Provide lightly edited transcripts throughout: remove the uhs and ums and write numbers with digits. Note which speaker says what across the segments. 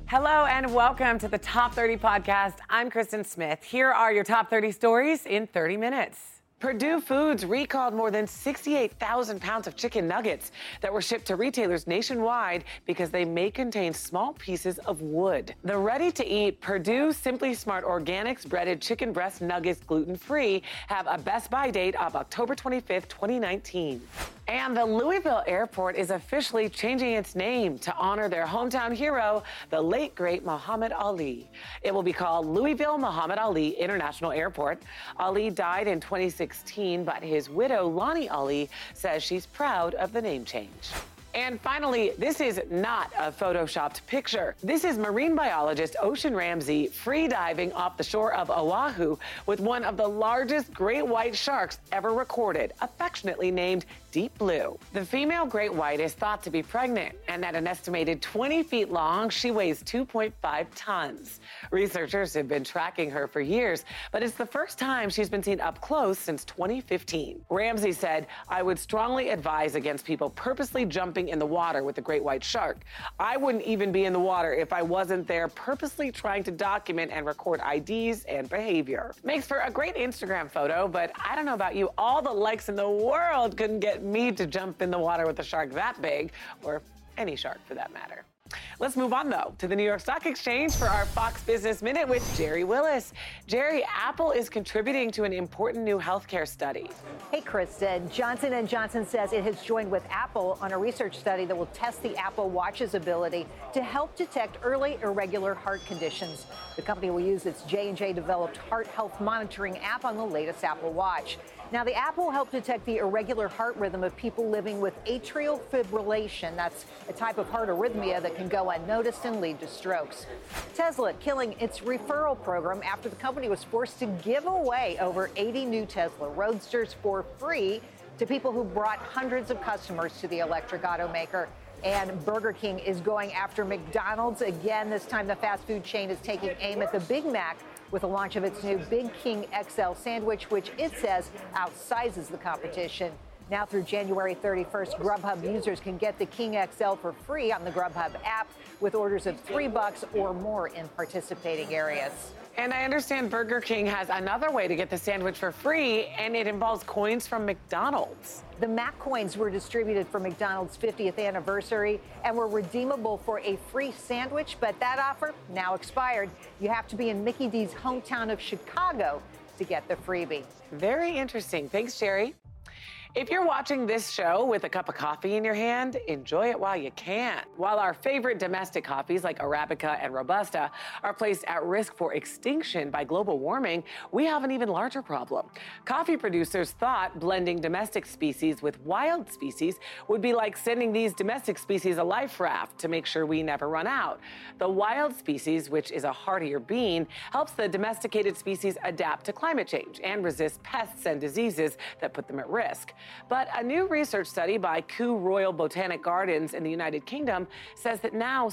Speaker 1: Hello and welcome to the Top 30 podcast. I'm Kristen Smith. Here are your top 30 stories in 30 minutes. Purdue Foods recalled more than 68,000 pounds of chicken nuggets that were shipped to retailers nationwide because they may contain small pieces of wood. The ready-to-eat Purdue Simply Smart Organics breaded chicken breast nuggets gluten-free have a Best Buy date of October 25th, 2019. And the Louisville Airport is officially changing its name to honor their hometown hero, the late, great Muhammad Ali. It will be called Louisville Muhammad Ali International Airport. Ali died in 2016, but his widow, Lonnie Ali, says she's proud of the name change. And finally, this is not a photoshopped picture. This is marine biologist Ocean Ramsey free diving off the shore of Oahu with one of the largest great white sharks ever recorded, affectionately named Deep Blue. The female great white is thought to be pregnant, and at an estimated 20 feet long, she weighs 2.5 tons. Researchers have been tracking her for years, but it's the first time she's been seen up close since 2015. Ramsey said, "I would strongly advise against people purposely jumping in the water with the great white shark. I wouldn't even be in the water if I wasn't there purposely trying to document and record IDs and behavior." Makes for a great Instagram photo, but I don't know about you, all the likes in the world couldn't get me to jump in the water with a shark that big, or any shark for that matter. Let's move on, though, to the New York Stock Exchange for our Fox Business Minute with Jerry Willis. Jerry, Apple is contributing to an important new healthcare study.
Speaker 2: Hey, Kristen. Johnson & Johnson says it has joined with Apple on a research study that will test the Apple Watch's ability to help detect early irregular heart conditions. The company will use its J&J developed heart health monitoring app on the latest Apple Watch. Now, the app will help detect the irregular heart rhythm of people living with atrial fibrillation. That's a type of heart arrhythmia that can go unnoticed and lead to strokes. Tesla killing its referral program after the company was forced to give away over 80 new Tesla Roadsters for free to people who brought hundreds of customers to the electric automaker. And Burger King is going after McDonald's again. This time, the fast food chain is taking aim at the Big Mac with the launch of its new Big King XL sandwich, which it says outsizes the competition. Now through January 31st, Grubhub users can get the King XL for free on the Grubhub app with orders of $3 or more in participating areas.
Speaker 1: And I understand Burger King has another way to get the sandwich for free, and it involves coins from McDonald's.
Speaker 2: The Mac coins were distributed for McDonald's 50th anniversary and were redeemable for a free sandwich, but that offer now expired. You have to be in Mickey D's hometown of Chicago to get the freebie.
Speaker 1: Very interesting. Thanks, Jerry. If you're watching this show with a cup of coffee in your hand, enjoy it while you can. While our favorite domestic coffees like Arabica and Robusta are placed at risk for extinction by global warming, we have an even larger problem. Coffee producers thought blending domestic species with wild species would be like sending these domestic species a life raft to make sure we never run out. The wild species, which is a hardier bean, helps the domesticated species adapt to climate change and resist pests and diseases that put them at risk. But a new research study by Kew Royal Botanic Gardens in the United Kingdom says that now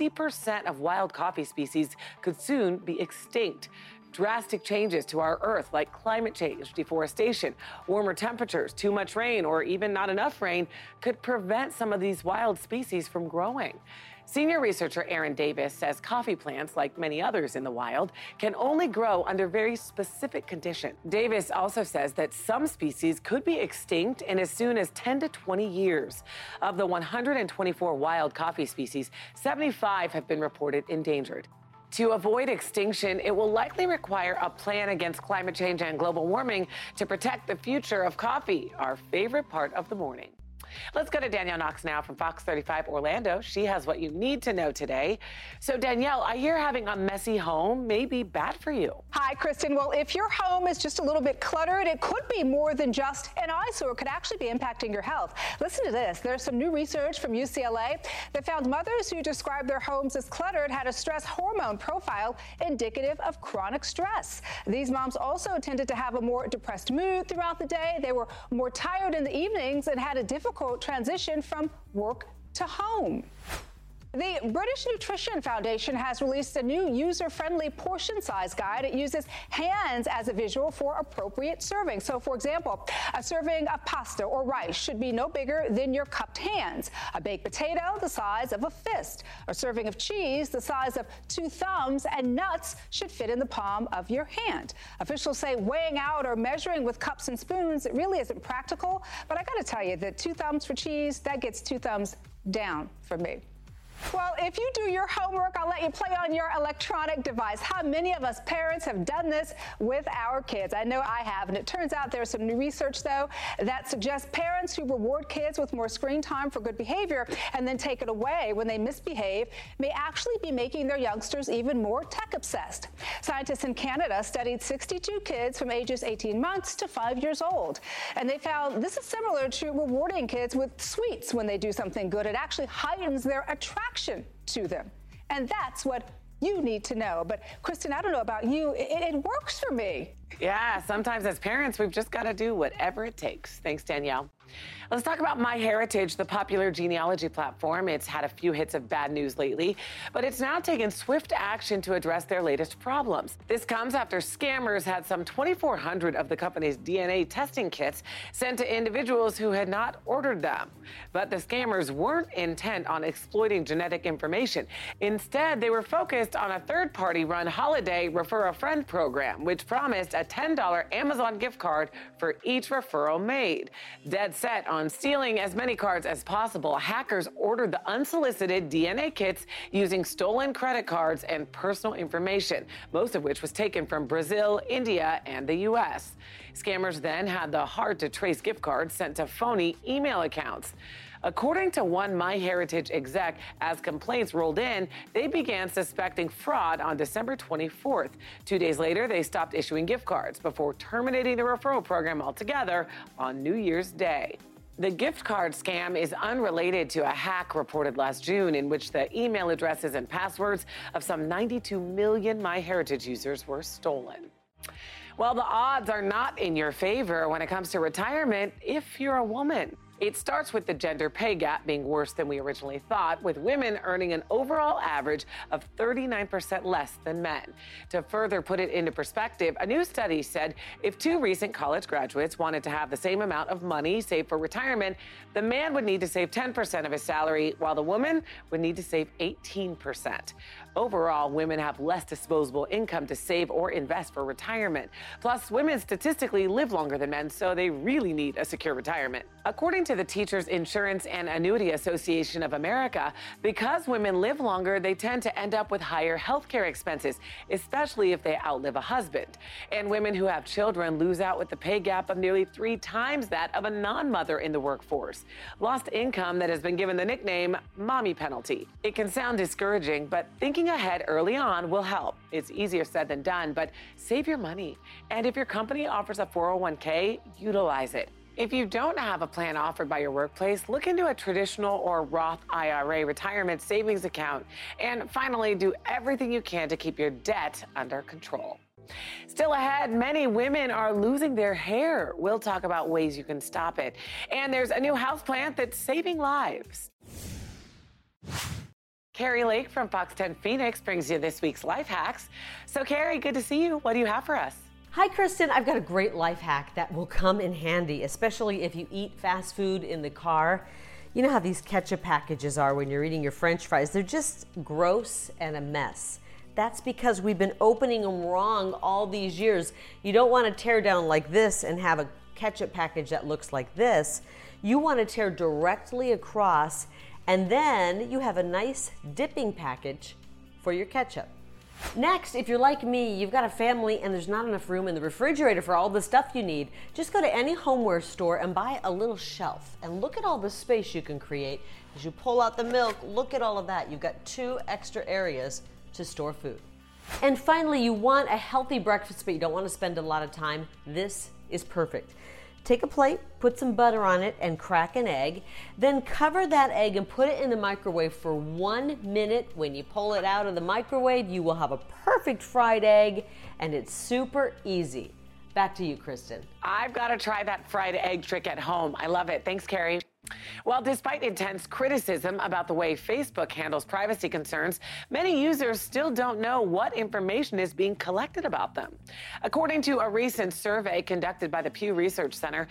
Speaker 1: 60% of wild coffee species could soon be extinct. Drastic changes to our Earth, like climate change, deforestation, warmer temperatures, too much rain, or even not enough rain, could prevent some of these wild species from growing. Senior researcher Aaron Davis says coffee plants, like many others in the wild, can only grow under very specific conditions. Davis also says that some species could be extinct in as soon as 10 to 20 years. Of the 124 wild coffee species, 75 have been reported endangered. To avoid extinction, it will likely require a plan against climate change and global warming to protect the future of coffee, our favorite part of the morning. Let's go to Danielle Knox now from Fox 35 Orlando. She has what you need to know today. So Danielle, I hear having a messy home may be bad for you.
Speaker 3: Hi, Kristen. Well, if your home is just a little bit cluttered, it could be more than just an eyesore. It could actually be impacting your health. Listen to this. There's some new research from UCLA that found mothers who described their homes as cluttered had a stress hormone profile indicative of chronic stress. These moms also tended to have a more depressed mood throughout the day. They were more tired in the evenings and had a difficult transition from work to home. The British Nutrition Foundation has released a new user-friendly portion size guide. It uses hands as a visual for appropriate serving. So, for example, a serving of pasta or rice should be no bigger than your cupped hands. A baked potato, the size of a fist. A serving of cheese, the size of 2 thumbs, and nuts should fit in the palm of your hand. Officials say weighing out or measuring with cups and spoons, it really isn't practical. But I got to tell you that 2 thumbs for cheese, that gets 2 thumbs down for me. Well, if you do your homework, I'll let you play on your electronic device. How many of us parents have done this with our kids? I know I have, and it turns out there's some new research, though, that suggests parents who reward kids with more screen time for good behavior and then take it away when they misbehave may actually be making their youngsters even more tech-obsessed. Scientists in Canada studied 62 kids from ages 18 months to 5 years old, and they found this is similar to rewarding kids with sweets when they do something good. It actually heightens their attraction to them. And that's what you need to know. But Kristen, I don't know about you, it works for me.
Speaker 1: Yeah, sometimes as parents, we've just got to do whatever it takes. Thanks, Danielle. Let's talk about MyHeritage, the popular genealogy platform. It's had a few hits of bad news lately, but it's now taken swift action to address their latest problems. This comes after scammers had some 2,400 of the company's DNA testing kits sent to individuals who had not ordered them. But the scammers weren't intent on exploiting genetic information. Instead, they were focused on a third-party run holiday Refer a Friend program, which promised a $10 Amazon gift card for each referral made. Dead set on stealing as many cards as possible, hackers ordered the unsolicited DNA kits using stolen credit cards and personal information, most of which was taken from Brazil, India, and the U.S. Scammers then had the hard-to-trace gift cards sent to phony email accounts. According to one MyHeritage exec, as complaints rolled in, they began suspecting fraud on December 24th. 2 days later, they stopped issuing gift cards before terminating the referral program altogether on New Year's Day. The gift card scam is unrelated to a hack reported last June in which the email addresses and passwords of some 92 million MyHeritage users were stolen. Well, the odds are not in your favor when it comes to retirement if you're a woman. It starts with the gender pay gap being worse than we originally thought, with women earning an overall average of 39% less than men. To further put it into perspective, a new study said if 2 recent college graduates wanted to have the same amount of money saved for retirement, the man would need to save 10% of his salary, while the woman would need to save 18%. Overall, women have less disposable income to save or invest for retirement. Plus, women statistically live longer than men, so they really need a secure retirement. According to the Teachers Insurance and Annuity Association of America, because women live longer, they tend to end up with higher health care expenses, especially if they outlive a husband. And women who have children lose out with the pay gap of nearly 3 times that of a non-mother in the workforce. Lost income that has been given the nickname mommy penalty. It can sound discouraging, but thinking ahead early on will help. It's easier said than done, but save your money. And if your company offers a 401k, utilize it. If you don't have a plan offered by your workplace, look into a traditional or Roth IRA retirement savings account. And finally, do everything you can to keep your debt under control. Still ahead, many women are losing their hair. We'll talk about ways you can stop it. And there's a new houseplant that's saving lives. Carrie Lake from Fox 10 Phoenix brings you this week's life hacks. So Carrie, good to see you. What do you have for us?
Speaker 4: Hi, Kristen. I've got a great life hack that will come in handy, especially if you eat fast food in the car. You know how these ketchup packages are when you're eating your French fries? They're just gross and a mess. That's because we've been opening them wrong all these years. You don't want to tear down like this and have a ketchup package that looks like this. You want to tear directly across, and then you have a nice dipping package for your ketchup. Next, if you're like me, you've got a family and there's not enough room in the refrigerator for all the stuff you need, just go to any homeware store and buy a little shelf and look at all the space you can create. As you pull out the milk, look at all of that. You've got 2 extra areas to store food. And finally, you want a healthy breakfast, but you don't want to spend a lot of time. This is perfect. Take a plate, put some butter on it, and crack an egg. Then cover that egg and put it in the microwave for 1 minute. When you pull it out of the microwave, you will have a perfect fried egg, and it's super easy. Back to you, Kristen.
Speaker 1: I've got to try that fried egg trick at home. I love it. Thanks, Carrie. Well, despite intense criticism about the way Facebook handles privacy concerns, many users still don't know what information is being collected about them. According to a recent survey conducted by the Pew Research Center,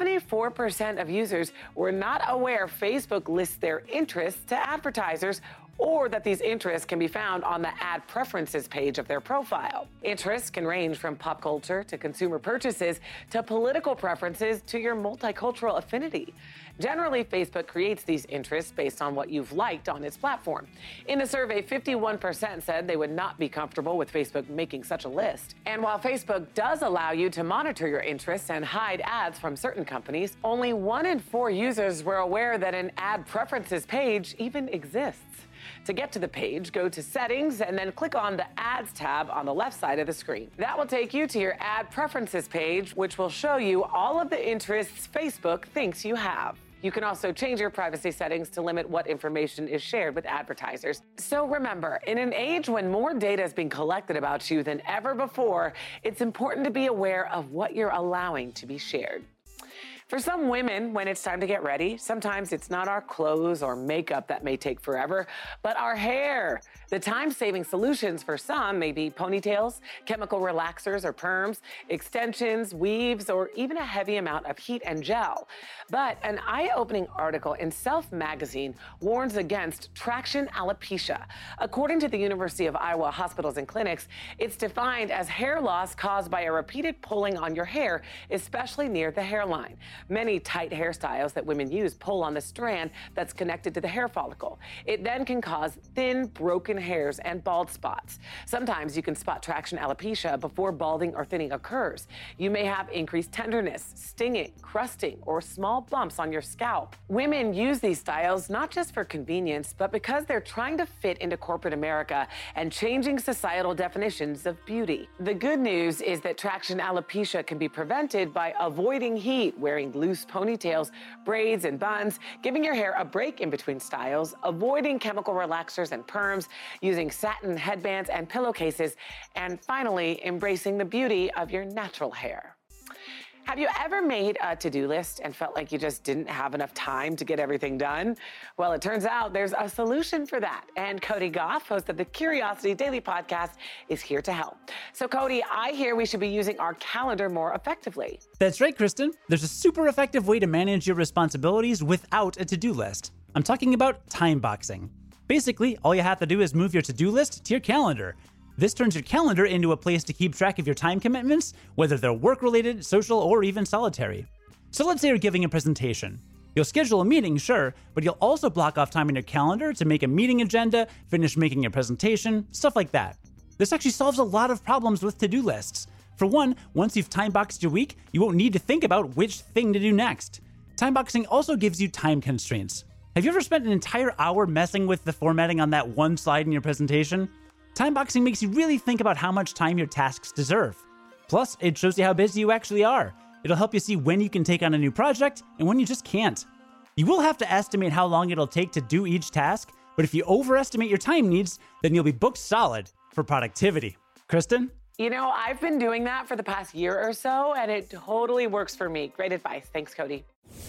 Speaker 1: 74% of users were not aware Facebook lists their interests to advertisers, or that these interests can be found on the ad preferences page of their profile. Interests can range from pop culture to consumer purchases to political preferences to your multicultural affinity. Generally, Facebook creates these interests based on what you've liked on its platform. In the survey, 51% said they would not be comfortable with Facebook making such a list. And while Facebook does allow you to monitor your interests and hide ads from certain companies, only 1 in 4 users were aware that an ad preferences page even exists. To get to the page, go to Settings and then click on the Ads tab on the left side of the screen. That will take you to your Ad Preferences page, which will show you all of the interests Facebook thinks you have. You can also change your privacy settings to limit what information is shared with advertisers. So remember, in an age when more data is being collected about you than ever before, it's important to be aware of what you're allowing to be shared. For some women, when it's time to get ready, sometimes it's not our clothes or makeup that may take forever, but our hair. The time-saving solutions for some may be ponytails, chemical relaxers or perms, extensions, weaves, or even a heavy amount of heat and gel. But an eye-opening article in Self magazine warns against traction alopecia. According to the University of Iowa Hospitals and Clinics, it's defined as hair loss caused by a repeated pulling on your hair, especially near the hairline. Many tight hairstyles that women use pull on the strand that's connected to the hair follicle. It then can cause thin, broken hairs and bald spots. Sometimes you can spot traction alopecia before balding or thinning occurs. You may have increased tenderness, stinging, crusting, or small bumps on your scalp. Women use these styles not just for convenience, but because they're trying to fit into corporate America and changing societal definitions of beauty. The good news is that traction alopecia can be prevented by avoiding heat, wearing loose ponytails, braids, and buns, giving your hair a break in between styles, avoiding chemical relaxers and perms, using satin headbands and pillowcases, and finally, embracing the beauty of your natural hair. Have you ever made a to-do list and felt like you just didn't have enough time to get everything done? Well, it turns out there's a solution for that. And Cody Goff, host of the Curiosity Daily podcast, is here to help. So Cody, I hear we should be using our calendar more effectively.
Speaker 5: That's right, Kristen. There's a super effective way to manage your responsibilities without a to-do list. I'm talking about time boxing. Basically, all you have to do is move your to-do list to your calendar. This turns your calendar into a place to keep track of your time commitments, whether they're work-related, social, or even solitary. So let's say you're giving a presentation. You'll schedule a meeting, sure, but you'll also block off time in your calendar to make a meeting agenda, finish making your presentation, stuff like that. This actually solves a lot of problems with to-do lists. For one, once you've time-boxed your week, you won't need to think about which thing to do next. Time-boxing also gives you time constraints. Have you ever spent an entire hour messing with the formatting on that one slide in your presentation? Time-boxing makes you really think about how much time your tasks deserve. Plus, it shows you how busy you actually are. It'll help you see when you can take on a new project and when you just can't. You will have to estimate how long it'll take to do each task, but if you overestimate your time needs, then you'll be booked solid for productivity. Kristen?
Speaker 1: You know, I've been doing that for the past year or so, and it totally works for me. Great advice. Thanks, Cody.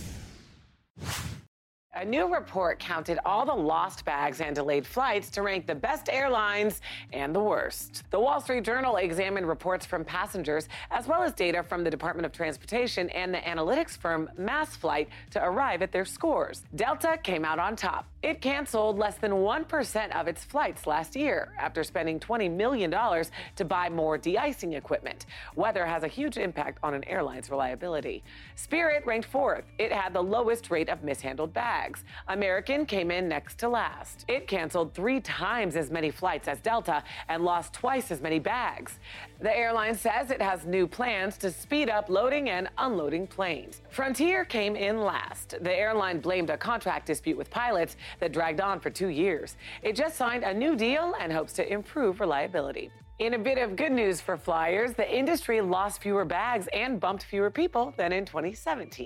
Speaker 1: A new report counted all the lost bags and delayed flights to rank the best airlines and the worst. The Wall Street Journal examined reports from passengers as well as data from the Department of Transportation and the analytics firm MassFlight to arrive at their scores. Delta came out on top. It canceled less than 1% of its flights last year after spending $20 million to buy more de-icing equipment. Weather has a huge impact on an airline's reliability. Spirit ranked fourth. It had the lowest rate of mishandled bags. American came in next to last. It canceled 3 times as many flights as Delta and lost twice as many bags. The airline says it has new plans to speed up loading and unloading planes. Frontier came in last. The airline blamed a contract dispute with pilots that dragged on for 2 years. It just signed a new deal and hopes to improve reliability. In a bit of good news for flyers, the industry lost fewer bags and bumped fewer people than in 2017.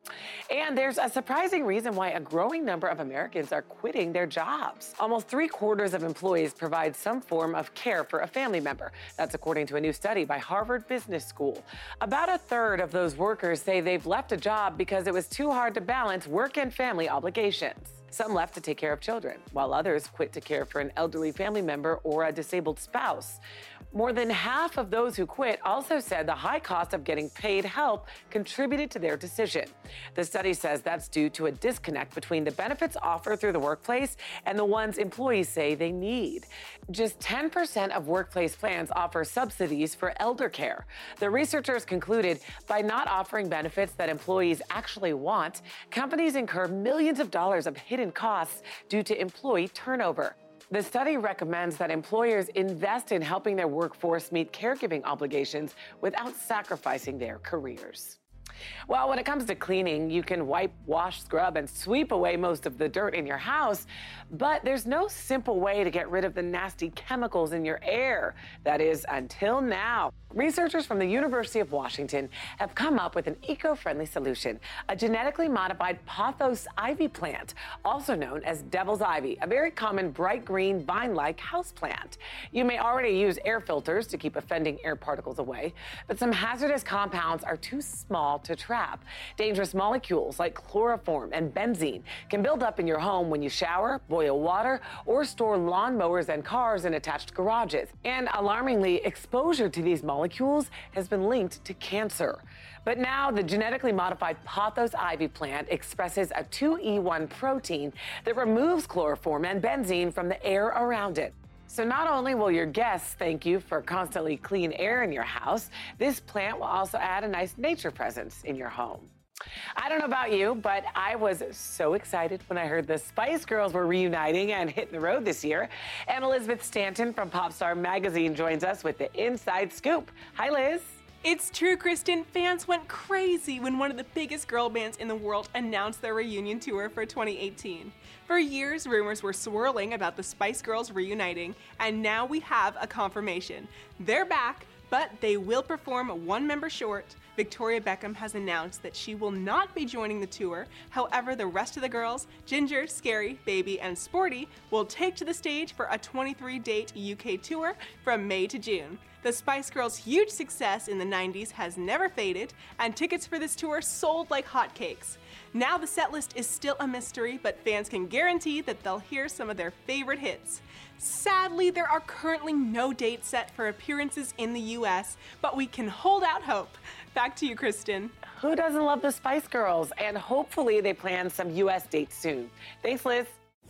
Speaker 1: And there's a surprising reason why a growing number of Americans are quitting their jobs. Almost 3/4 of employees provide some form of care for a family member. That's according to a new study by Harvard Business School. About 1/3 of those workers say they've left a job because it was too hard to balance work and family obligations. Some left to take care of children, while others quit to care for an elderly family member or a disabled spouse. More than half of those who quit also said the high cost of getting paid help contributed to their decision. The study says that's due to a disconnect between the benefits offered through the workplace and the ones employees say they need. Just 10% of workplace plans offer subsidies for elder care. The researchers concluded by not offering benefits that employees actually want, companies incur millions of dollars of hidden costs due to employee turnover. The study recommends that employers invest in helping their workforce meet caregiving obligations without sacrificing their careers. Well, when it comes to cleaning, you can wipe, wash, scrub, and sweep away most of the dirt in your house, but there's no simple way to get rid of the nasty chemicals in your air. That is, until now. Researchers from the University of Washington have come up with an eco-friendly solution, a genetically modified pothos ivy plant, also known as devil's ivy, a very common bright green vine-like houseplant. You may already use air filters to keep offending air particles away, but some hazardous compounds are too small to trap. Dangerous molecules like chloroform and benzene can build up in your home when you shower, boil water, or store lawnmowers and cars in attached garages. And alarmingly, exposure to these molecules has been linked to cancer. But now the genetically modified pothos ivy plant expresses a 2E1 protein that removes chloroform and benzene from the air around it. So not only will your guests thank you for constantly clean air in your house, this plant will also add a nice nature presence in your home. I don't know about you, but I was so excited when I heard the Spice Girls were reuniting and hitting the road this year. And Elizabeth Stanton from Popstar Magazine joins us with the inside scoop. Hi, Liz.
Speaker 6: It's true, Kristen. Fans went crazy when one of the biggest girl bands in the world announced their reunion tour for 2018. For years, rumors were swirling about the Spice Girls reuniting, and now we have a confirmation. They're back, but they will perform one member short. Victoria Beckham has announced that she will not be joining the tour. However, the rest of the girls, Ginger, Scary, Baby, and Sporty, will take to the stage for a 23-date UK tour from May to June. The Spice Girls' huge success in the 90s has never faded, and tickets for this tour sold like hotcakes. Now the setlist is still a mystery, but fans can guarantee that they'll hear some of their favorite hits. Sadly, there are currently no dates set for appearances in the US, but we can hold out hope. Back to you, Kristen.
Speaker 1: Who doesn't love the Spice Girls? And hopefully they plan some US dates soon. Thanks, Liz.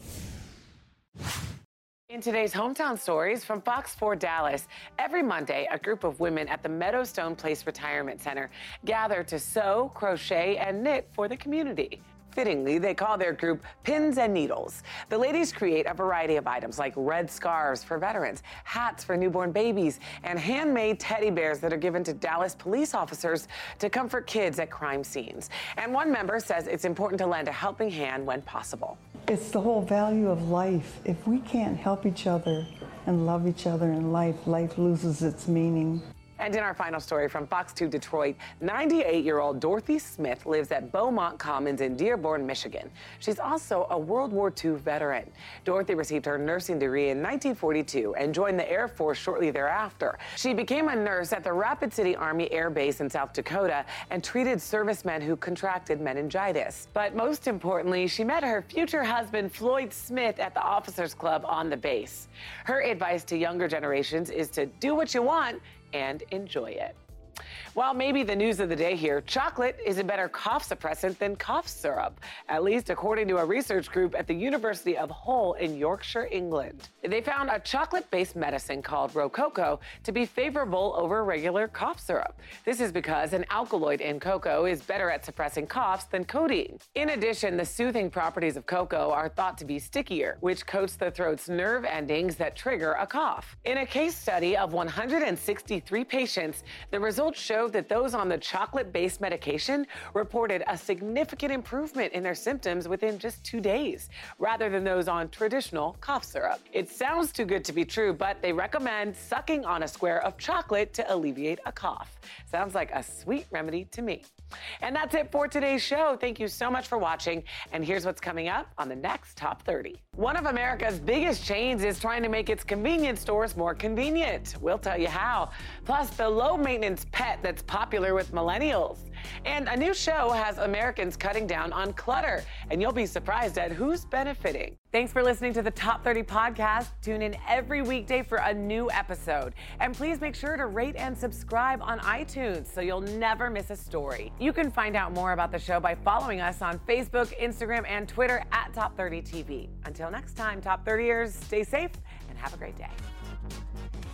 Speaker 1: In today's Hometown Stories from Fox 4 Dallas, every Monday, a group of women at the Meadowstone Place Retirement Center gather to sew, crochet, and knit for the community. Fittingly, they call their group Pins and Needles. The ladies create a variety of items like red scarves for veterans, hats for newborn babies, and handmade teddy bears that are given to Dallas police officers to comfort kids at crime scenes. And one member says it's important to lend a helping hand when possible.
Speaker 7: It's the whole value of life. If we can't help each other and love each other in life, life loses its meaning.
Speaker 1: And in our final story from Fox 2 Detroit, 98-year-old Dorothy Smith lives at Beaumont Commons in Dearborn, Michigan. She's also a World War II veteran. Dorothy received her nursing degree in 1942 and joined the Air Force shortly thereafter. She became a nurse at the Rapid City Army Air Base in South Dakota and treated servicemen who contracted meningitis. But most importantly, she met her future husband, Floyd Smith, at the Officers Club on the base. Her advice to younger generations is to do what you want and enjoy it. Well, maybe the news of the day here, chocolate is a better cough suppressant than cough syrup, at least according to a research group at the University of Hull in Yorkshire, England. They found a chocolate-based medicine called Rococo to be favorable over regular cough syrup. This is because an alkaloid in cocoa is better at suppressing coughs than codeine. In addition, the soothing properties of cocoa are thought to be stickier, which coats the throat's nerve endings that trigger a cough. In a case study of 163 patients, the results showed that those on the chocolate-based medication reported a significant improvement in their symptoms within just 2 days, rather than those on traditional cough syrup. It sounds too good to be true, but they recommend sucking on a square of chocolate to alleviate a cough. Sounds like a sweet remedy to me. And that's it for today's show. Thank you so much for watching. And here's what's coming up on the next Top 30. One of America's biggest chains is trying to make its convenience stores more convenient. We'll tell you how. Plus, the low-maintenance pet that's popular with millennials. And a new show has Americans cutting down on clutter. And you'll be surprised at who's benefiting. Thanks for listening to the Top 30 podcast. Tune in every weekday for a new episode. And please make sure to rate and subscribe on iTunes so you'll never miss a story. You can find out more about the show by following us on Facebook, Instagram, and Twitter at Top 30 TV. Until next time, Top 30ers, stay safe and have a great day.